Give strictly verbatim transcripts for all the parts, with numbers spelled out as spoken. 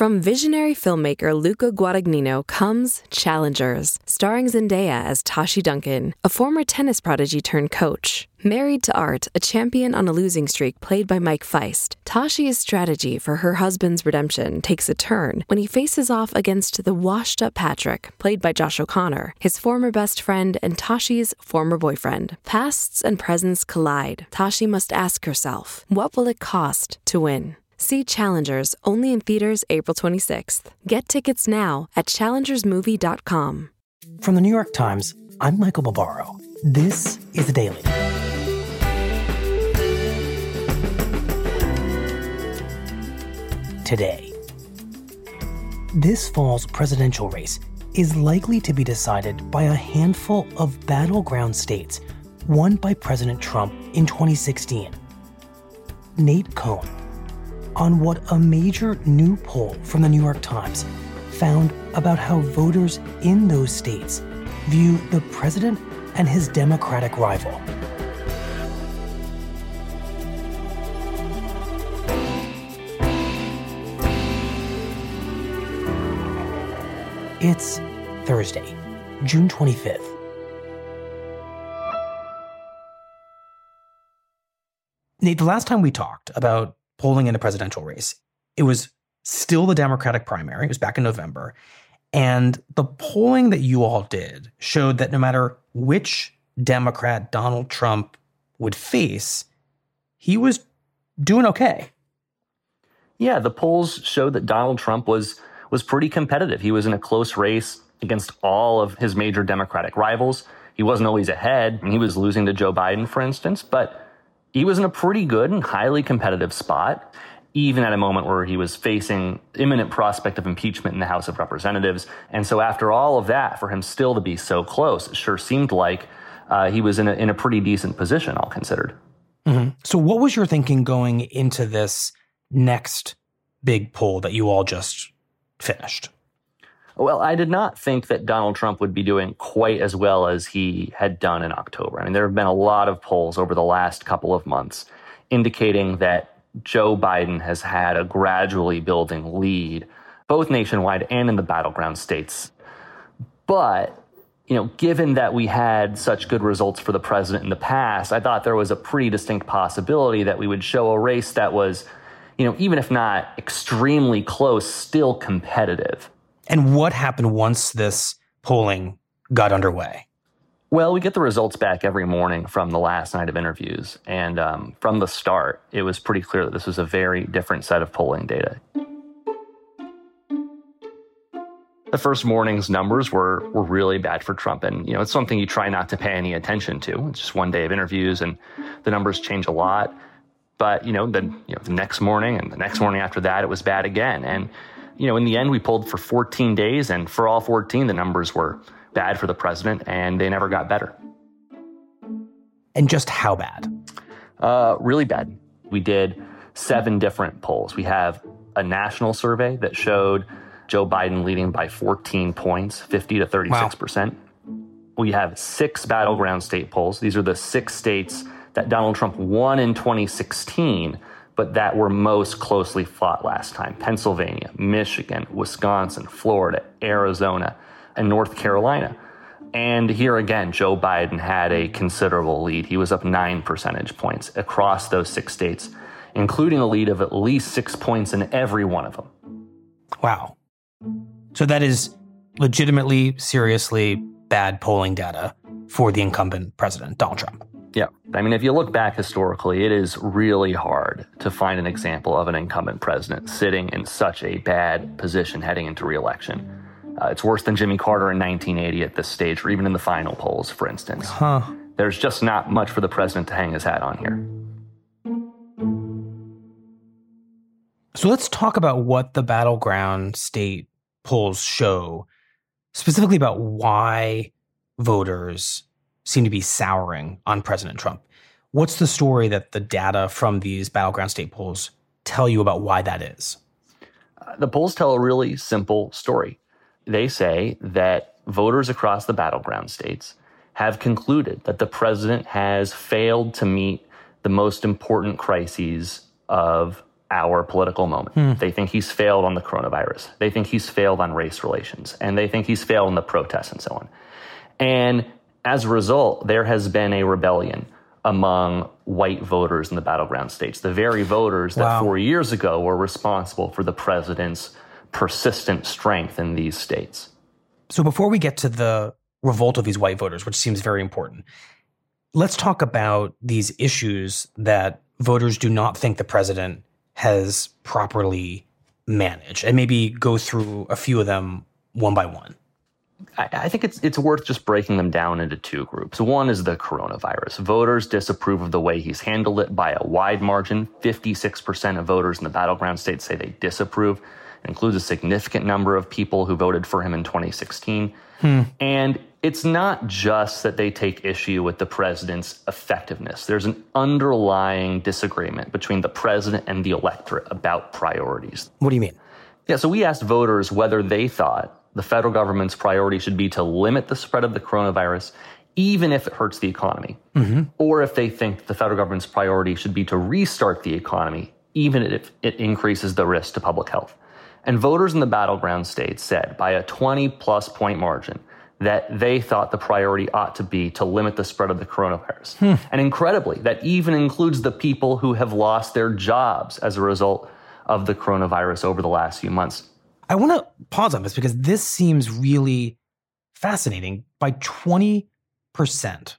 From visionary filmmaker Luca Guadagnino comes Challengers, starring Zendaya as Tashi Duncan, a former tennis prodigy turned coach. Married to Art, a champion on a losing streak played by Mike Feist, Tashi's strategy for her husband's redemption takes a turn when he faces off against the washed-up Patrick, played by Josh O'Connor, his former best friend and Tashi's former boyfriend. Pasts and presents collide. Tashi must ask herself, what will it cost to win? See Challengers, only in theaters April twenty-sixth. Get tickets now at challengers movie dot com. From the New York Times, I'm Michael Barbaro. This is The Daily. Today, this fall's presidential race is likely to be decided by a handful of battleground states won by President Trump in twenty sixteen. Nate Cohn, on what a major new poll from the New York Times found about how voters in those states view the president and his Democratic rival. It's Thursday, June twenty-fifth. Nate, the last time we talked about polling in the presidential race, it was still the Democratic primary. It was back in November. And the polling that you all did showed that no matter which Democrat Donald Trump would face, he was doing okay. Yeah, the polls showed that Donald Trump was was pretty competitive. He was in a close race against all of his major Democratic rivals. He wasn't always ahead, and he was losing to Joe Biden, for instance, but he was in a pretty good and highly competitive spot, even at a moment where he was facing imminent prospect of impeachment in the House of Representatives. And so after all of that, for him still to be so close, it sure seemed like uh, he was in a, in a pretty decent position, all considered. Mm-hmm. So what was your thinking going into this next big poll that you all just finished? Well, I did not think that Donald Trump would be doing quite as well as he had done in October. I mean, there have been a lot of polls over the last couple of months indicating that Joe Biden has had a gradually building lead, both nationwide and in the battleground states. But, you know, given that we had such good results for the president in the past, I thought there was a pretty distinct possibility that we would show a race that was, you know, even if not extremely close, still competitive. And what happened once this polling got underway? Well, we get the results back every morning from the last night of interviews. And um, from the start, it was pretty clear that this was a very different set of polling data. The first morning's numbers were were really bad for Trump. And, you know, it's something you try not to pay any attention to. It's just one day of interviews and the numbers change a lot. But, you know, then you know, the next morning and the next morning after that, it was bad again. And you know, in the end, we polled for fourteen days, and for all fourteen, the numbers were bad for the president, and they never got better. And just how bad? Uh, really bad. We did seven different polls. We have a national survey that showed Joe Biden leading by fourteen points, fifty to thirty-six percent. Wow. We have six battleground state polls. These are the six states that Donald Trump won in twenty sixteen, but that were most closely fought last time. Pennsylvania, Michigan, Wisconsin, Florida, Arizona, and North Carolina. And here again, Joe Biden had a considerable lead. He was up nine percentage points across those six states, including a lead of at least six points in every one of them. Wow. So that is legitimately, seriously bad polling data for the incumbent president, Donald Trump. Yeah. I mean, if you look back historically, it is really hard to find an example of an incumbent president sitting in such a bad position heading into re-election. Uh, it's worse than Jimmy Carter in nineteen eighty at this stage, or even in the final polls, for instance. Huh. There's just not much for the president to hang his hat on here. So let's talk about what the battleground state polls show, specifically about why voters seem to be souring on President Trump. What's the story that the data from these battleground state polls tell you about why that is? Uh, the polls tell a really simple story. They say that voters across the battleground states have concluded that the president has failed to meet the most important crises of our political moment. Hmm. They think he's failed on the coronavirus. They think he's failed on race relations. And they think he's failed in the protests and so on. And as a result, there has been a rebellion among white voters in the battleground states, the very voters that wow. four years ago were responsible for the president's persistent strength in these states. So before we get to the revolt of these white voters, which seems very important, let's talk about these issues that voters do not think the president has properly managed, and maybe go through a few of them one by one. I, I think it's it's worth just breaking them down into two groups. One is the coronavirus. Voters disapprove of the way he's handled it by a wide margin. fifty-six percent of voters in the battleground states say they disapprove. It includes a significant number of people who voted for him in twenty sixteen. Hmm. And it's not just that they take issue with the president's effectiveness. There's an underlying disagreement between the president and the electorate about priorities. What do you mean? Yeah, so we asked voters whether they thought the federal government's priority should be to limit the spread of the coronavirus, even if it hurts the economy, mm-hmm. or if they think the federal government's priority should be to restart the economy, even if it increases the risk to public health. And voters in the battleground states said by a twenty plus point margin that they thought the priority ought to be to limit the spread of the coronavirus. Hmm. And incredibly, that even includes the people who have lost their jobs as a result of the coronavirus over the last few months. I want to pause on this because this seems really fascinating. By twenty percent,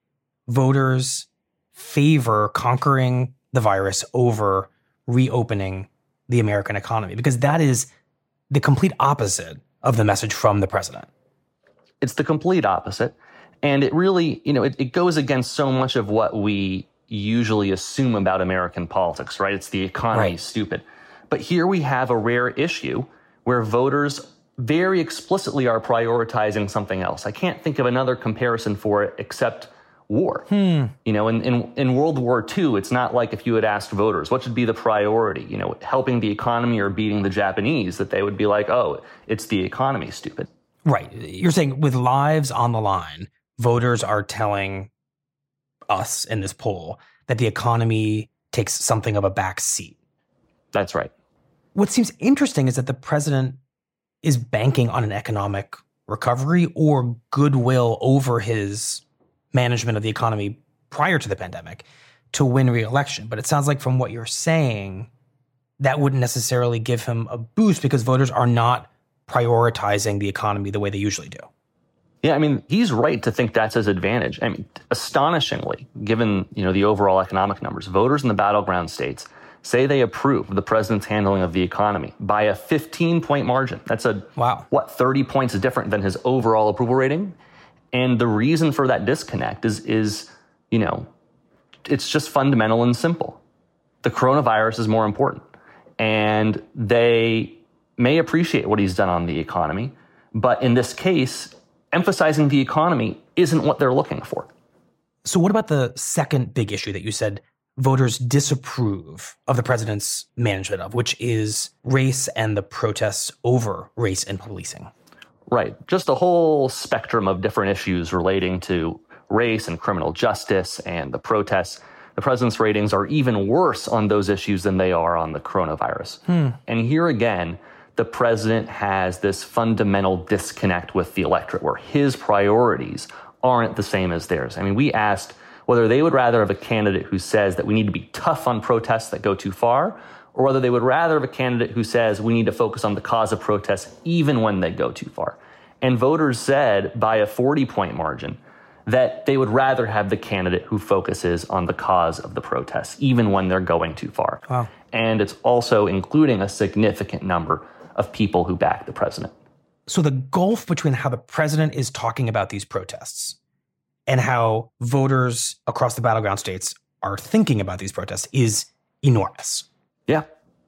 voters favor conquering the virus over reopening the American economy, because that is the complete opposite of the message from the president. It's the complete opposite. And it really, you know, it, it goes against so much of what we usually assume about American politics, right? It's the economy is stupid. But here we have a rare issue where voters very explicitly are prioritizing something else. I can't think of another comparison for it except war. Hmm. You know, in, in, in World War Two, it's not like if you had asked voters, what should be the priority? You know, helping the economy or beating the Japanese, that they would be like, oh, it's the economy, stupid. Right. You're saying with lives on the line, voters are telling us in this poll that the economy takes something of a back seat. That's right. What seems interesting is that the president is banking on an economic recovery or goodwill over his management of the economy prior to the pandemic to win re-election. But it sounds like from what you're saying, that wouldn't necessarily give him a boost because voters are not prioritizing the economy the way they usually do. Yeah, I mean, he's right to think that's his advantage. I mean, astonishingly, given, you know, the overall economic numbers, voters in the battleground states say they approve of the president's handling of the economy by a fifteen point margin. That's a, wow. what, thirty points different than his overall approval rating? And the reason for that disconnect is, is, you know, it's just fundamental and simple. The coronavirus is more important. And they may appreciate what he's done on the economy, but in this case, emphasizing the economy isn't what they're looking for. So what about the second big issue that you said voters disapprove of the president's management of, which is race and the protests over race and policing? Right. Just a whole spectrum of different issues relating to race and criminal justice and the protests. The president's ratings are even worse on those issues than they are on the coronavirus. Hmm. And here again, the president has this fundamental disconnect with the electorate where his priorities aren't the same as theirs. I mean, we asked whether they would rather have a candidate who says that we need to be tough on protests that go too far, or whether they would rather have a candidate who says we need to focus on the cause of protests even when they go too far. And voters said by a forty point margin that they would rather have the candidate who focuses on the cause of the protests, even when they're going too far. Wow. And it's also including a significant number of people who back the president. So the gulf between how the president is talking about these protests and how voters across the battleground states are thinking about these protests is enormous. Yeah.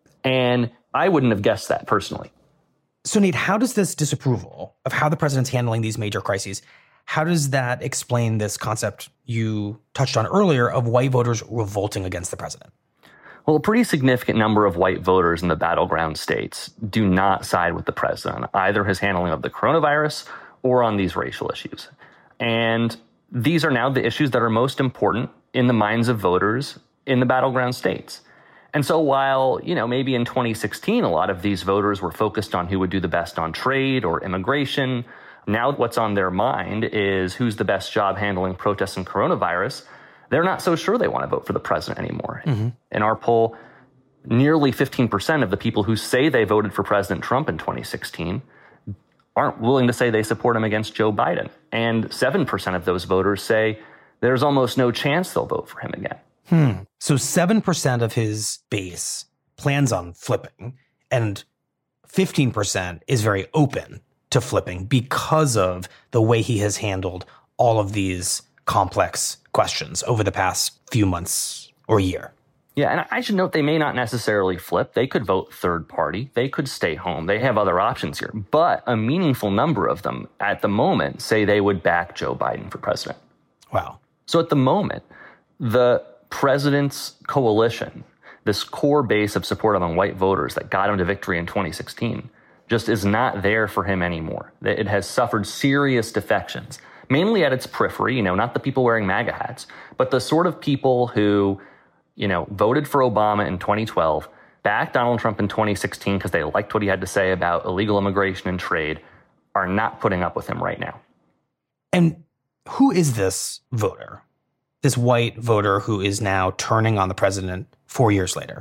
And I wouldn't have guessed that personally. So Nate, how does this disapproval of how the president's handling these major crises, how does that explain this concept you touched on earlier of white voters revolting against the president? Well, a pretty significant number of white voters in the battleground states do not side with the president, either his handling of the coronavirus or on these racial issues. And these are now the issues that are most important in the minds of voters in the battleground states. And so while, you know, maybe in twenty sixteen, a lot of these voters were focused on who would do the best on trade or immigration, now what's on their mind is who's the best job handling protests and coronavirus. They're not so sure they want to vote for the president anymore. Mm-hmm. In our poll, nearly fifteen percent of the people who say they voted for President Trump in twenty sixteen aren't willing to say they support him against Joe Biden. And seven percent of those voters say there's almost no chance they'll vote for him again. Hmm. So seven percent of his base plans on flipping, and fifteen percent is very open to flipping because of the way he has handled all of these complex questions over the past few months or year. Yeah, and I should note they may not necessarily flip. They could vote third party. They could stay home. They have other options here. But a meaningful number of them at the moment say they would back Joe Biden for president. Wow. So at the moment, the president's coalition, this core base of support among white voters that got him to victory in twenty sixteen, just is not there for him anymore. It has suffered serious defections, mainly at its periphery, you know, not the people wearing MAGA hats, but the sort of people who, you know, voted for Obama in twenty twelve, backed Donald Trump in twenty sixteen because they liked what he had to say about illegal immigration and trade, are not putting up with him right now. And who is this voter? This white voter who is now turning on the president four years later?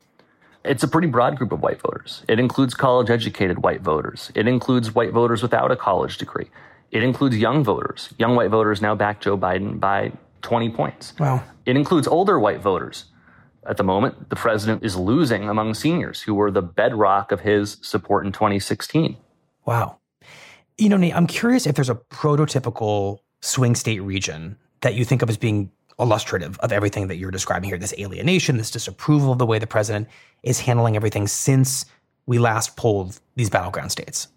It's a pretty broad group of white voters. It includes college-educated white voters. It includes white voters without a college degree. It includes young voters. Young white voters now back Joe Biden by twenty points. Wow. It includes older white voters. At the moment, the president is losing among seniors who were the bedrock of his support in twenty sixteen. Wow. You know, Nate, I'm curious if there's a prototypical swing state region that you think of as being illustrative of everything that you're describing here, this alienation, this disapproval of the way the president is handling everything since we last polled these battleground states.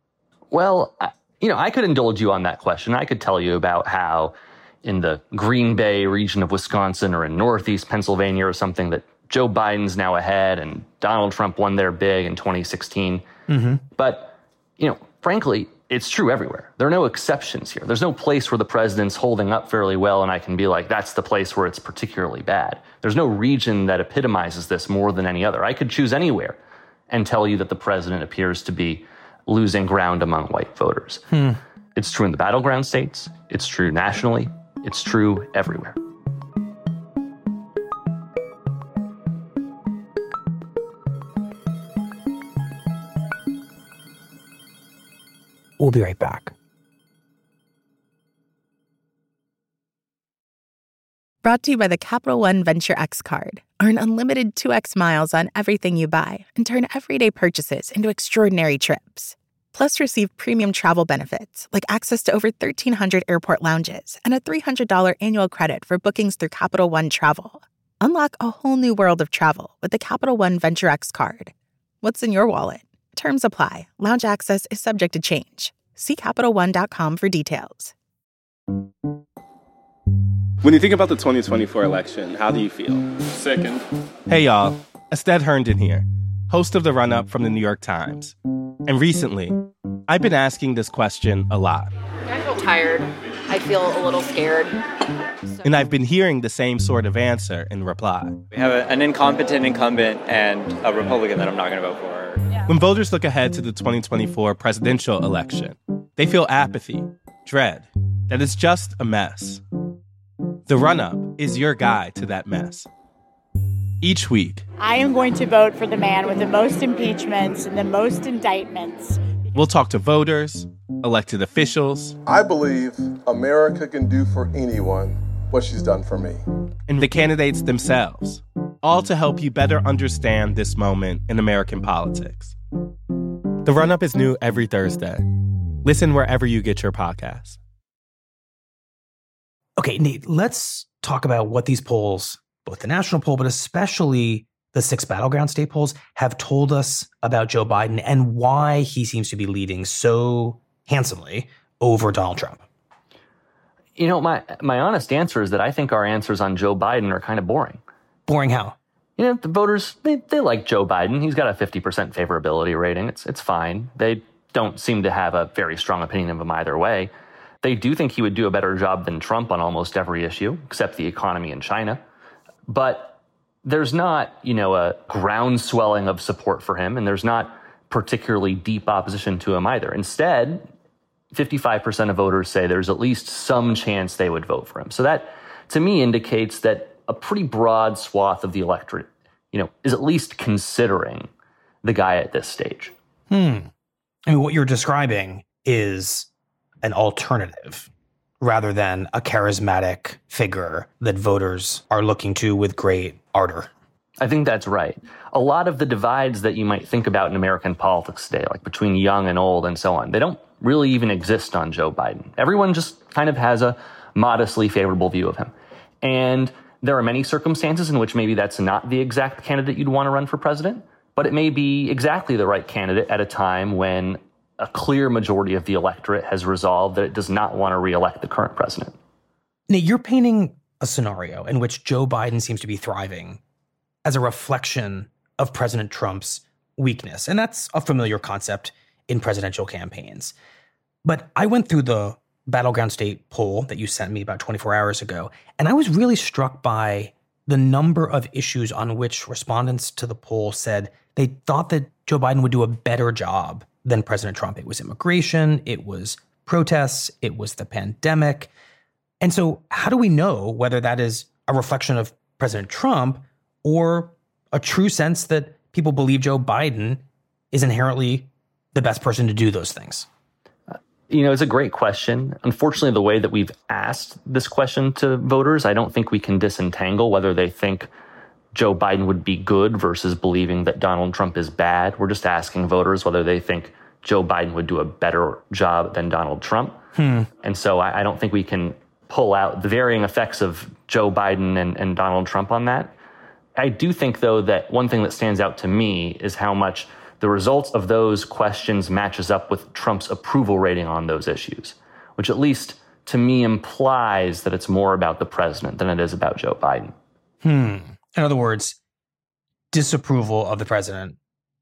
Well, I, you know, I could indulge you on that question. I could tell you about how in the Green Bay region of Wisconsin or in Northeast Pennsylvania or something that Joe Biden's now ahead and Donald Trump won there big in twenty sixteen. Mm-hmm. But, you know, frankly, it's true everywhere. There are no exceptions here. There's no place where the president's holding up fairly well and I can be like, that's the place where it's particularly bad. There's no region that epitomizes this more than any other. I could choose anywhere and tell you that the president appears to be losing ground among white voters. Hmm. It's true in the battleground states. It's true nationally. It's true everywhere. We'll be right back. Brought to you by the Capital One Venture X card. Earn unlimited two x miles on everything you buy and turn everyday purchases into extraordinary trips. Plus, receive premium travel benefits like access to over thirteen hundred airport lounges and a three hundred dollars annual credit for bookings through Capital One Travel. Unlock a whole new world of travel with the Capital One Venture X card. What's in your wallet? Terms apply. Lounge access is subject to change. See Capital One dot com for details. When you think about the twenty twenty-four election, how do you feel? Sickened. Hey, y'all. Estelle Herndon here, host of The Run-Up from the New York Times. And recently, I've been asking this question a lot. I feel tired. I feel a little scared. So. And I've been hearing the same sort of answer in reply. We have a, an incompetent incumbent and a Republican that I'm not going to vote for. Yeah. When voters look ahead to the twenty twenty-four presidential election, they feel apathy, dread, that it's just a mess. The Run-Up is your guide to that mess. Each week, I am going to vote for the man with the most impeachments and the most indictments. We'll talk to voters, elected officials. I believe America can do for anyone what she's done for me. And the candidates themselves, all to help you better understand this moment in American politics. The Run-Up is new every Thursday. Listen wherever you get your podcasts. Okay, Nate, let's talk about what these polls, both the national poll, but especially the six battleground state polls, have told us about Joe Biden and why he seems to be leading so handsomely over Donald Trump. You know, my my honest answer is that I think our answers on Joe Biden are kind of boring. Boring how? You know, the voters, they, they like Joe Biden. He's got a fifty percent favorability rating. It's it's fine. They don't seem to have a very strong opinion of him either way. They do think he would do a better job than Trump on almost every issue, except the economy and China. But there's not, you know, a groundswelling of support for him, and there's not particularly deep opposition to him either. Instead, fifty-five percent of voters say there's at least some chance they would vote for him. So that, to me, indicates that a pretty broad swath of the electorate, you know, is at least considering the guy at this stage. Hmm. I mean, what you're describing is an alternative rather than a charismatic figure that voters are looking to with great ardor. I think that's right. A lot of the divides that you might think about in American politics today, like between young and old and so on, they don't really even exist on Joe Biden. Everyone just kind of has a modestly favorable view of him. And there are many circumstances in which maybe that's not the exact candidate you'd want to run for president, but it may be exactly the right candidate at a time when a clear majority of the electorate has resolved that it does not want to reelect the current president. Nate, you're painting a scenario in which Joe Biden seems to be thriving as a reflection of President Trump's weakness. And that's a familiar concept in presidential campaigns. But I went through the Battleground State poll that you sent me about twenty-four hours ago, and I was really struck by the number of issues on which respondents to the poll said they thought that Joe Biden would do a better job than President Trump. It was immigration, it was protests, it was the pandemic. And so how do we know whether that is a reflection of President Trump or a true sense that people believe Joe Biden is inherently the best person to do those things? You know, it's a great question. Unfortunately, the way that we've asked this question to voters, I don't think we can disentangle whether they think Joe Biden would be good versus believing that Donald Trump is bad. We're just asking voters whether they think Joe Biden would do a better job than Donald Trump. Hmm. And so I, I don't think we can pull out the varying effects of Joe Biden and, and Donald Trump on that. I do think, though, that one thing that stands out to me is how much the results of those questions matches up with Trump's approval rating on those issues, which at least to me implies that it's more about the president than it is about Joe Biden. Hmm. In other words, disapproval of the president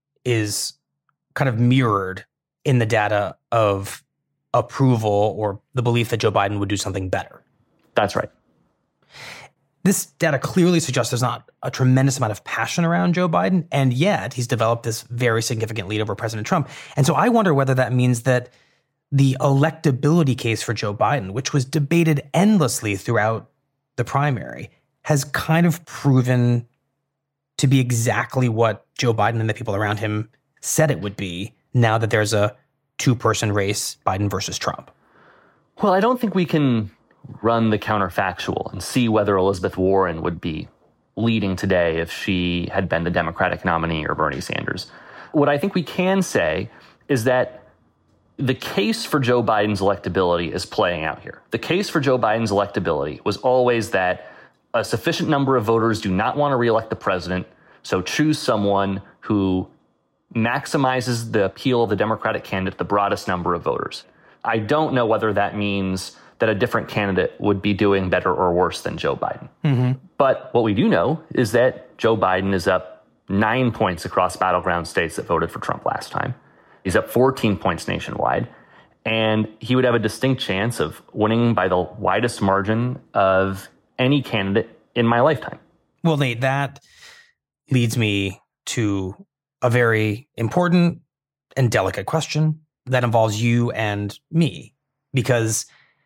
is kind of mirrored in the data of approval or the belief that Joe Biden would do something better. That's right. This data clearly suggests there's not a tremendous amount of passion around Joe Biden, and yet he's developed this very significant lead over President Trump. And so I wonder whether that means that the electability case for Joe Biden, which was debated endlessly throughout the primary, has kind of proven to be exactly what Joe Biden and the people around him said it would be now that there's a two-person race, Biden versus Trump. Well, I don't think we can run the counterfactual and see whether Elizabeth Warren would be leading today if she had been the Democratic nominee or Bernie Sanders. What I think we can say is that the case for Joe Biden's electability is playing out here. The case for Joe Biden's electability was always that a sufficient number of voters do not want to reelect the president, so choose someone who maximizes the appeal of the Democratic candidate, the broadest number of voters. I don't know whether that means that a different candidate would be doing better or worse than Joe Biden. Mm-hmm. But what we do know is that Joe Biden is up nine points across battleground states that voted for Trump last time. He's up fourteen points nationwide, and he would have a distinct chance of winning by the widest margin of any candidate in my lifetime. Well, Nate, that leads me to a very important and delicate question that involves you and me, because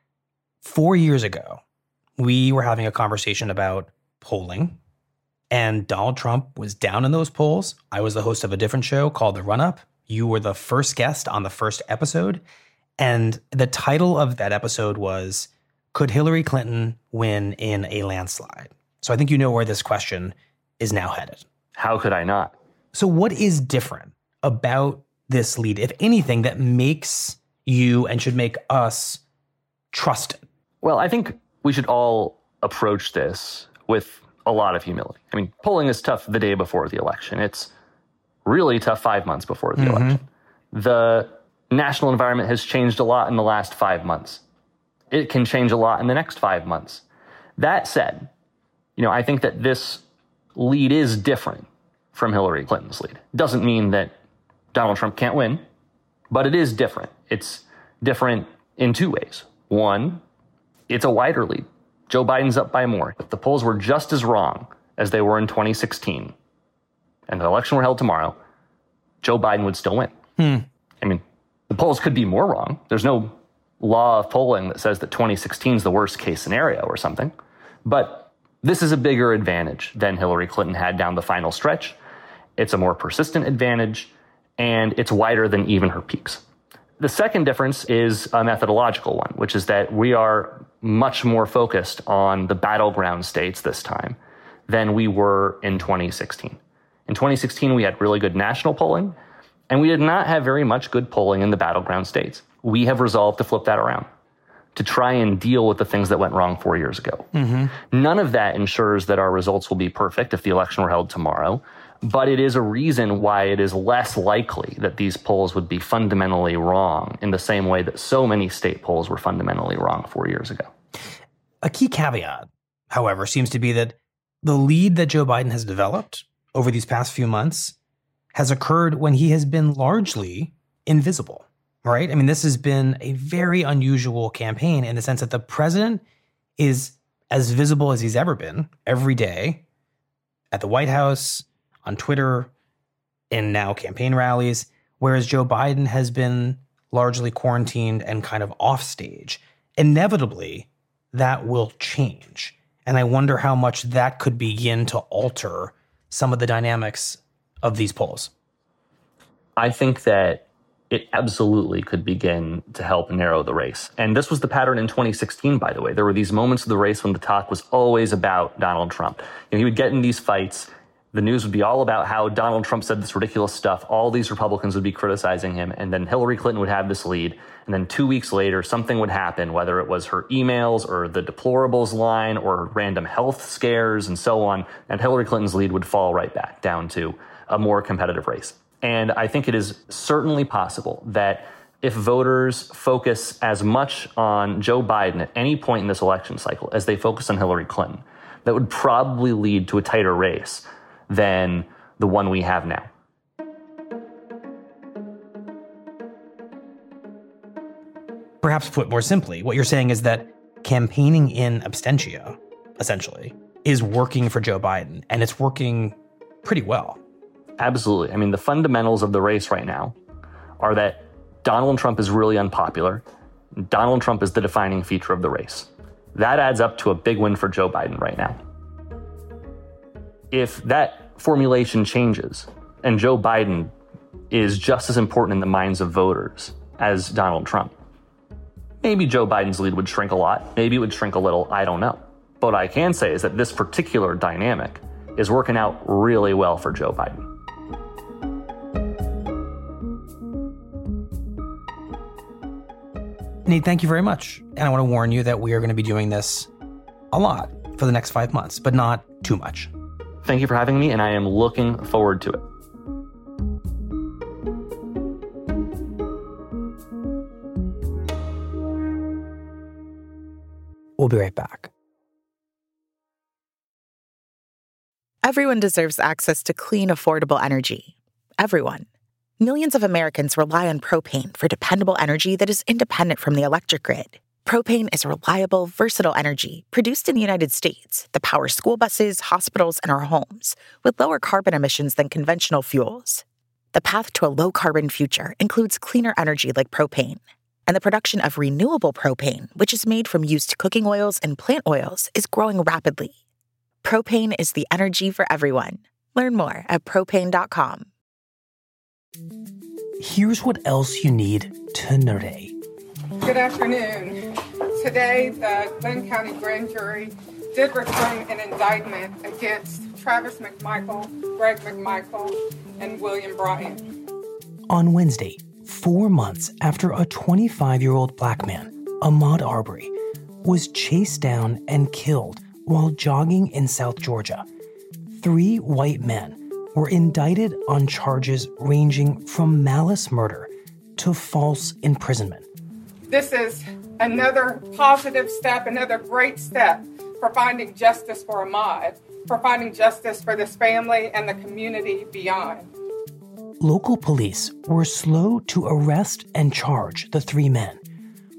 four years ago, we were having a conversation about polling, and Donald Trump was down in those polls. I was the host of a different show called The Run-Up. You were the first guest on the first episode, and the title of that episode was, Could Hillary Clinton win in a landslide? So I think you know where this question is now headed. How could I not? So what is different about this lead, if anything, that makes you and should make us trust it? Well, I think we should all approach this with a lot of humility. I mean, polling is tough the day before the election. It's really tough five months before the mm-hmm. election. The national environment has changed a lot in the last five months. It can change a lot in the next five months. That said, you know, I think that this lead is different from Hillary Clinton's lead. Doesn't mean that Donald Trump can't win, but it is different. It's different in two ways. One, it's a wider lead. Joe Biden's up by more. If the polls were just as wrong as they were in twenty sixteen, and the election were held tomorrow, Joe Biden would still win. Hmm. I mean, the polls could be more wrong. There's no law of polling that says that twenty sixteen is the worst case scenario or something. But this is a bigger advantage than Hillary Clinton had down the final stretch. It's a more persistent advantage, and it's wider than even her peaks. The second difference is a methodological one, which is that we are much more focused on the battleground states this time than we were in twenty sixteen. In twenty sixteen, we had really good national polling, and we did not have very much good polling in the battleground states. We have resolved to flip that around, to try and deal with the things that went wrong four years ago. Mm-hmm. None of that ensures that our results will be perfect if the election were held tomorrow, but it is a reason why it is less likely that these polls would be fundamentally wrong in the same way that so many state polls were fundamentally wrong four years ago. A key caveat, however, seems to be that the lead that Joe Biden has developed over these past few months has occurred when he has been largely invisible. Right? I mean, this has been a very unusual campaign in the sense that the president is as visible as he's ever been every day at the White House, on Twitter, and now campaign rallies, whereas Joe Biden has been largely quarantined and kind of off stage. Inevitably, that will change. And I wonder how much that could begin to alter some of the dynamics of these polls. I think that it absolutely could begin to help narrow the race. And this was the pattern in twenty sixteen, by the way. There were these moments of the race when the talk was always about Donald Trump. And he would get in these fights. The news would be all about how Donald Trump said this ridiculous stuff. All these Republicans would be criticizing him. And then Hillary Clinton would have this lead. And then two weeks later, something would happen, whether it was her emails or the deplorables line or random health scares and so on. And Hillary Clinton's lead would fall right back down to a more competitive race. And I think it is certainly possible that if voters focus as much on Joe Biden at any point in this election cycle as they focus on Hillary Clinton, that would probably lead to a tighter race than the one we have now. Perhaps put more simply, what you're saying is that campaigning in absentia, essentially, is working for Joe Biden, and it's working pretty well. Absolutely. I mean, the fundamentals of the race right now are that Donald Trump is really unpopular. Donald Trump is the defining feature of the race. That adds up to a big win for Joe Biden right now. If that formulation changes and Joe Biden is just as important in the minds of voters as Donald Trump, maybe Joe Biden's lead would shrink a lot. Maybe it would shrink a little. I don't know. But what I can say is that this particular dynamic is working out really well for Joe Biden. Nate, thank you very much. And I want to warn you that we are going to be doing this a lot for the next five months, but not too much. Thank you for having me, and I am looking forward to it. We'll be right back. Everyone deserves access to clean, affordable energy. Everyone. Millions of Americans rely on propane for dependable energy that is independent from the electric grid. Propane is reliable, versatile energy produced in the United States that powers school buses, hospitals, and our homes with lower carbon emissions than conventional fuels. The path to a low-carbon future includes cleaner energy like propane. And the production of renewable propane, which is made from used cooking oils and plant oils, is growing rapidly. Propane is the energy for everyone. Learn more at propane dot com. Here's what else you need to know. Good afternoon. Today, the Glenn County Grand Jury did return an indictment against Travis McMichael, Greg McMichael, and William Bryant. On Wednesday, four months after a twenty-five-year-old black man, Ahmaud Arbery, was chased down and killed while jogging in South Georgia, three white men were indicted on charges ranging from malice murder to false imprisonment. This is another positive step, another great step for finding justice for Ahmaud, for finding justice for this family and the community beyond. Local police were slow to arrest and charge the three men,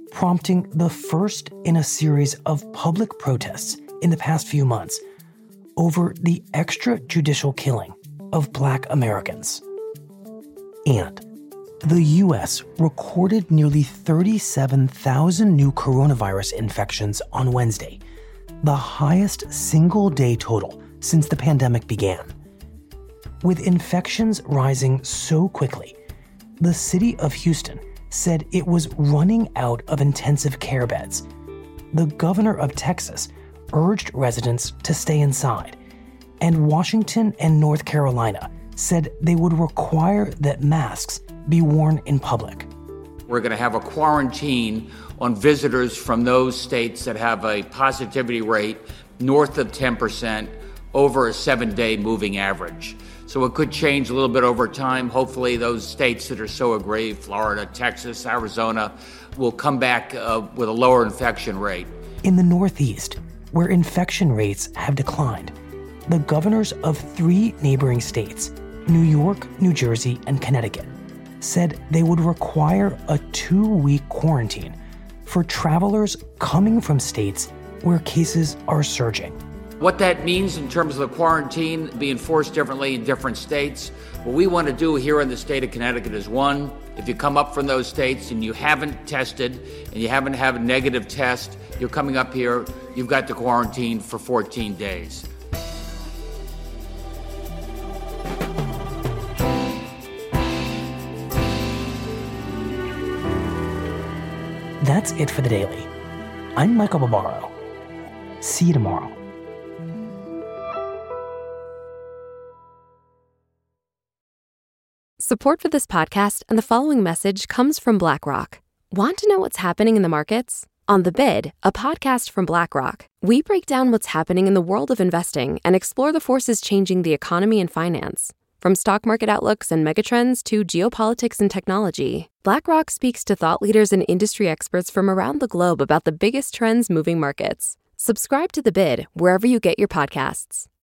prompting the first in a series of public protests in the past few months, over the extrajudicial killing of Black Americans. And the U S recorded nearly thirty-seven thousand new coronavirus infections on Wednesday, the highest single-day total since the pandemic began. With infections rising so quickly, the city of Houston said it was running out of intensive care beds. The governor of Texas urged residents to stay inside, and Washington and North Carolina said they would require that masks be worn in public. We're going to have a quarantine on visitors from those states that have a positivity rate north of ten percent over a seven-day moving average. So it could change a little bit over time. Hopefully those states that are so aggrieved, Florida, Texas, Arizona, will come back uh, with a lower infection rate. In the Northeast, where infection rates have declined, the governors of three neighboring states, New York, New Jersey, and Connecticut, said they would require a two-week quarantine for travelers coming from states where cases are surging. What that means in terms of the quarantine being enforced differently in different states, what we want to do here in the state of Connecticut is, one, if you come up from those states and you haven't tested and you haven't had a negative test, you're coming up here, you've got to quarantine for fourteen days. That's it for the Daily. I'm Michael Barbaro. See you tomorrow. Support for this podcast and the following message comes from BlackRock. Want to know what's happening in the markets? On The Bid, a podcast from BlackRock, we break down what's happening in the world of investing and explore the forces changing the economy and finance. From stock market outlooks and megatrends to geopolitics and technology, BlackRock speaks to thought leaders and industry experts from around the globe about the biggest trends moving markets. Subscribe to The Bid wherever you get your podcasts.